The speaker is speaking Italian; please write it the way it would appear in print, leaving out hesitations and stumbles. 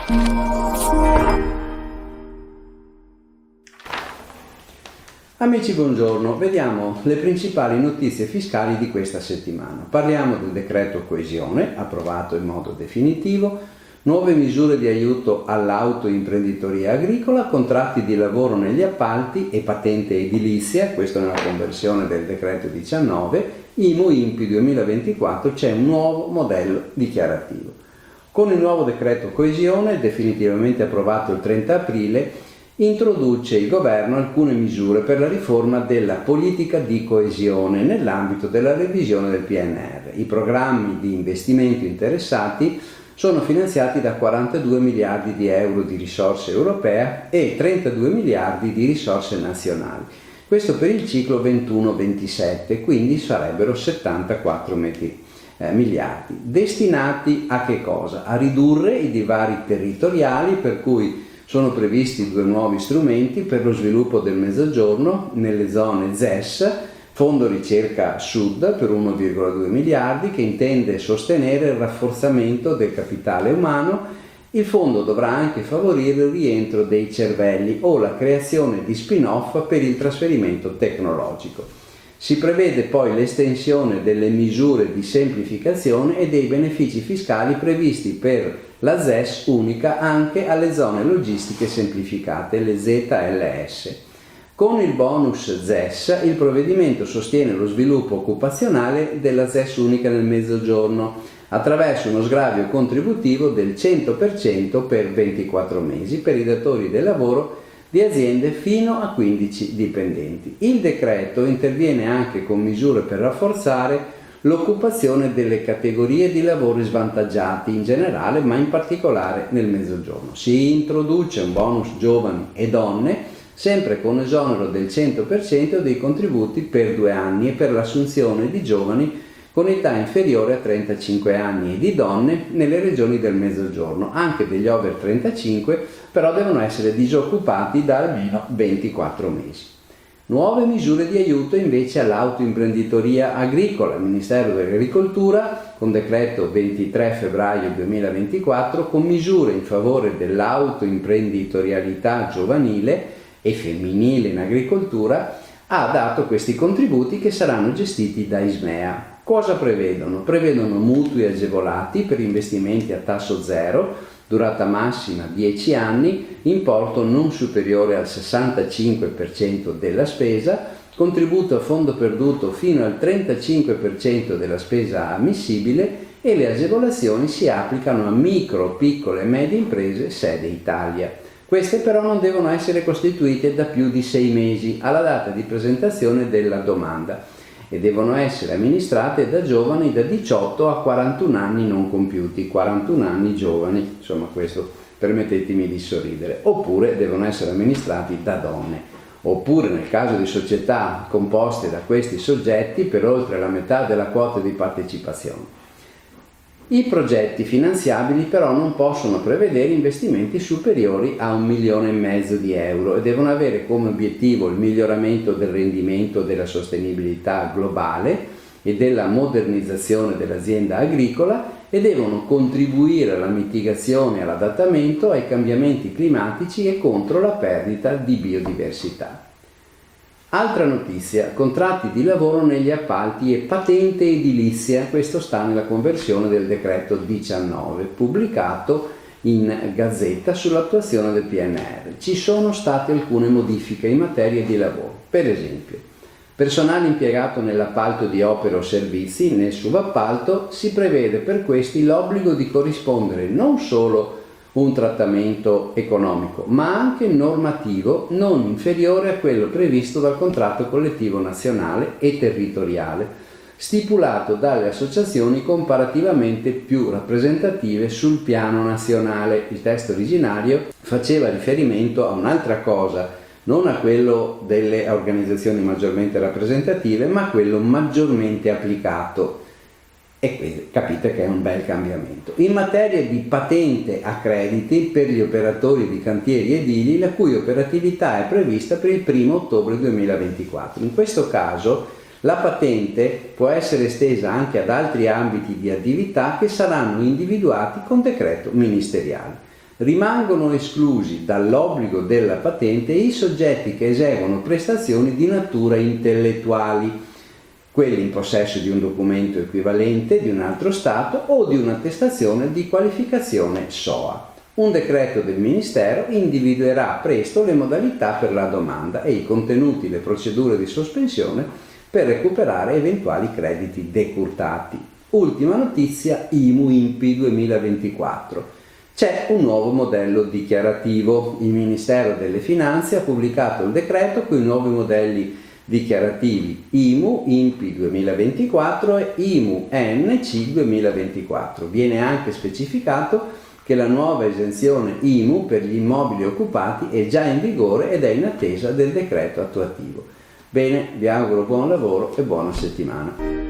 Amici, buongiorno. Vediamo le principali notizie fiscali di questa settimana. Parliamo del decreto coesione, approvato in modo definitivo, nuove misure di aiuto all'autoimprenditoria agricola, contratti di lavoro negli appalti e patente edilizia, questo nella conversione del decreto 19, IMU-INPI 2024, c'è un nuovo modello dichiarativo. Con il nuovo decreto coesione, definitivamente approvato il 30 aprile, introduce il governo alcune misure per la riforma della politica di coesione nell'ambito della revisione del PNR. I programmi di investimento interessati sono finanziati da 42 miliardi di euro di risorse europee e 32 miliardi di risorse nazionali. Questo per il ciclo 21-27, quindi sarebbero 74 miliardi. Destinati a che cosa? A ridurre i divari territoriali, per cui sono previsti due nuovi strumenti per lo sviluppo del Mezzogiorno nelle zone ZES, Fondo Ricerca Sud per 1,2 miliardi che intende sostenere il rafforzamento del capitale umano. Il fondo dovrà anche favorire il rientro dei cervelli o la creazione di spin-off per il trasferimento tecnologico. Si prevede poi l'estensione delle misure di semplificazione e dei benefici fiscali previsti per la ZES unica anche alle zone logistiche semplificate, le ZLS. Con il bonus ZES il provvedimento sostiene lo sviluppo occupazionale della ZES unica nel Mezzogiorno attraverso uno sgravio contributivo del 100% per 24 mesi per i datori del lavoro di aziende fino a 15 dipendenti. Il decreto interviene anche con misure per rafforzare l'occupazione delle categorie di lavori svantaggiati in generale, ma in particolare nel Mezzogiorno. Si introduce un bonus giovani e donne, sempre con esonero del 100% dei contributi per 2 anni e per l'assunzione di giovani con età inferiore a 35 anni e di donne nelle regioni del Mezzogiorno. Anche degli over 35 però devono essere disoccupati da almeno 24 mesi. Nuove misure di aiuto invece all'autoimprenditoria agricola. Il Ministero dell'Agricoltura, con decreto 23 febbraio 2024, con misure in favore dell'autoimprenditorialità giovanile e femminile in agricoltura, ha dato questi contributi che saranno gestiti da Ismea. Cosa prevedono? Prevedono mutui agevolati per investimenti a tasso zero, durata massima 10 anni, importo non superiore al 65% della spesa, contributo a fondo perduto fino al 35% della spesa ammissibile e le agevolazioni si applicano a micro, piccole e medie imprese sede Italia. Queste però non devono essere costituite da più di 6 mesi alla data di presentazione della domanda e devono essere amministrate da giovani da 18 a 41 anni non compiuti, 41 anni giovani, insomma questo permettetemi di sorridere, oppure devono essere amministrati da donne, oppure nel caso di società composte da questi soggetti per oltre la metà della quota di partecipazione. I progetti finanziabili però non possono prevedere investimenti superiori a 1,5 milioni di euro e devono avere come obiettivo il miglioramento del rendimento della sostenibilità globale e della modernizzazione dell'azienda agricola e devono contribuire alla mitigazione e all'adattamento ai cambiamenti climatici e contro la perdita di biodiversità. Altra notizia, contratti di lavoro negli appalti e patente edilizia, questo sta nella conversione del decreto 19, pubblicato in Gazzetta sull'attuazione del PNR. Ci sono state alcune modifiche in materia di lavoro, per esempio, personale impiegato nell'appalto di opere o servizi, nel subappalto, si prevede per questi l'obbligo di corrispondere non solo un trattamento economico, ma anche normativo non inferiore a quello previsto dal contratto collettivo nazionale e territoriale, stipulato dalle associazioni comparativamente più rappresentative sul piano nazionale. Il testo originario faceva riferimento a un'altra cosa, non a quello delle organizzazioni maggiormente rappresentative, ma a quello maggiormente applicato. E capite che è un bel cambiamento. In materia di patente a crediti per gli operatori di cantieri edili, la cui operatività è prevista per il 1 ottobre 2024. In questo caso la patente può essere estesa anche ad altri ambiti di attività che saranno individuati con decreto ministeriale. Rimangono esclusi dall'obbligo della patente i soggetti che eseguono prestazioni di natura intellettuali, quelli in possesso di un documento equivalente di un altro Stato o di un'attestazione di qualificazione SOA. Un decreto del Ministero individuerà presto le modalità per la domanda e i contenuti, le procedure di sospensione per recuperare eventuali crediti decurtati. Ultima notizia, IMU-INPI 2024. C'è un nuovo modello dichiarativo. Il Ministero delle Finanze ha pubblicato il decreto con i nuovi modelli dichiarativi IMU-INPI 2024 e IMU-NC 2024. Viene anche specificato che la nuova esenzione IMU per gli immobili occupati è già in vigore ed è in attesa del decreto attuativo. Bene, vi auguro buon lavoro e buona settimana.